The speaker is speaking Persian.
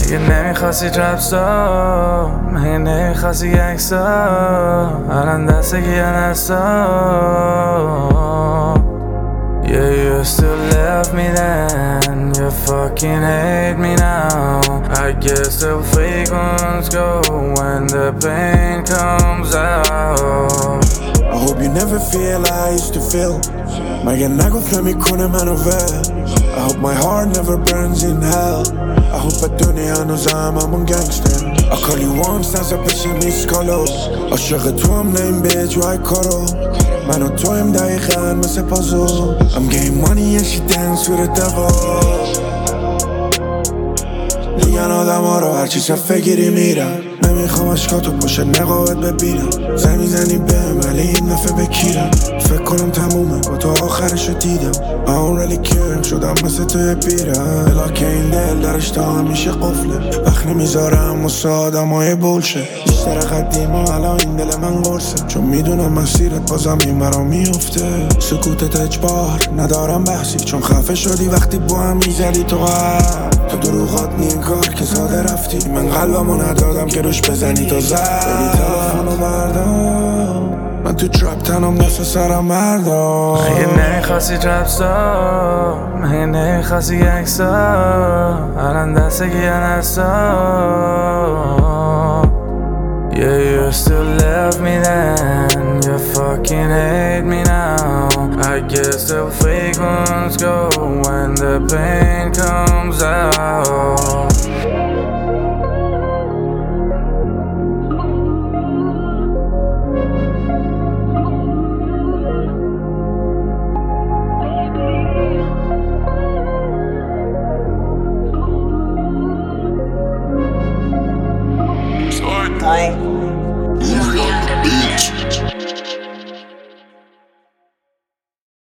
مگه نمیخواستی ترپستا، مگه نمیخواستی گنگستا، الان دست کیه نستا. Yeah, you still love me then, you fucking hate me now. I guess the fake ones go when the pain comes out. I hope you never feel I used to feel. مگه نگفت نمیکنه منو ول. I hope my heart never burns in hell. I hope دنیا هنوزم همون گنگستر. I call you once نزا پیش میسکالو. عاشق تو هم نیم به جوهای کارو. من و تویم دقیقاً مثل پازو. I'm getting money and she dance with the devil. میگن آدم ها رو هرچی صفحه گیری میرن. نمیخوام اشکاتو پشت نقابت ببینم. زنگ میزنی بهم ولی این دفعه بکیرم. فکر کنم تمومه با تو آخرشو دیدم. I don't really care شدم مثل توی بیرم. بلاک این دل درش تا همیشه قفله. وقت نمیذارم واسه آدم های بولشه. بیشتر قدیما الان این دل من قرصه. چون میدونم مسیرت بازم این برا میفته. سکوتت اجبار ندارم بحثی. چون خفه شدی وقتی با هم میزدی تو قلب. تو دروغات نیم کار که ساده رفتی. من قلبمو ندادم که روش بزنی تو زد. بری تلفنو بردار. من تو ترپ تنم دست سرم مردم. مگه نمیخواستی ترپستا، مگه نمیخواستی گنگستا، الان دست کیه نستا. Yeah, you still love me then, you fucking hate me now. I guess the fake ones go when the pain comes out. Sorry.